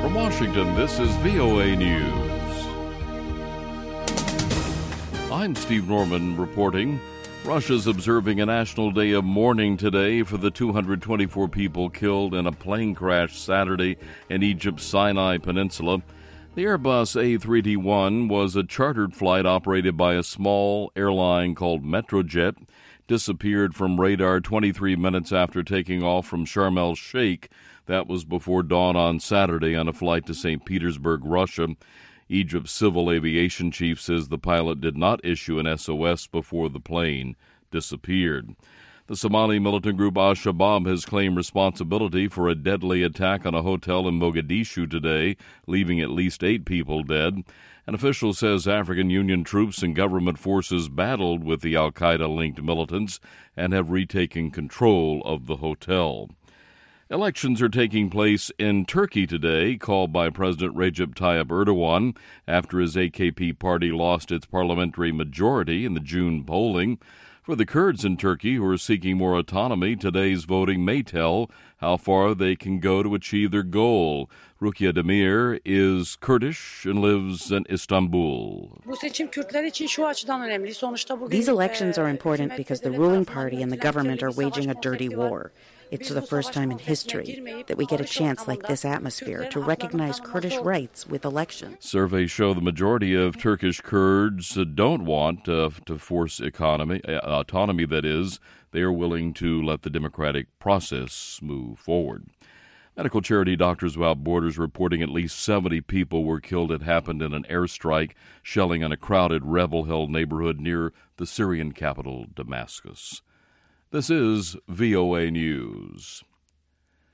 From Washington, this is VOA News. I'm Steve Norman reporting. Russia's observing a national day of mourning today for the 224 people killed in a plane crash Saturday in Egypt's Sinai Peninsula. The Airbus A321 was a chartered flight operated by a small airline called Metrojet. Disappeared from radar 23 minutes after taking off from Sharm el-Sheikh. That was before dawn on Saturday on a flight to St. Petersburg, Russia. Egypt's civil aviation chief says the pilot did not issue an SOS before the plane disappeared. The Somali militant group Al-Shabaab has claimed responsibility for a deadly attack on a hotel in Mogadishu today, leaving at least 8 people dead. An official says African Union troops and government forces battled with the al-Qaeda-linked militants and have retaken control of the hotel. Elections are taking place in Turkey today, called by President Recep Tayyip Erdogan after his AKP party lost its parliamentary majority in the June polling. For the Kurds in Turkey who are seeking more autonomy, today's voting may tell how far they can go to achieve their goal. Rukia Demir is Kurdish and lives in Istanbul. These elections are important because the ruling party and the government are waging a dirty war. It's the first time in history that we get a chance like this atmosphere to recognize Kurdish rights with elections. Surveys show the majority of Turkish Kurds don't want to force autonomy, that is. They are willing to let the democratic process move forward. Medical charity Doctors Without Borders reporting at least 70 people were killed. It happened in an airstrike, shelling in a crowded rebel-held neighborhood near the Syrian capital, Damascus. This is VOA News.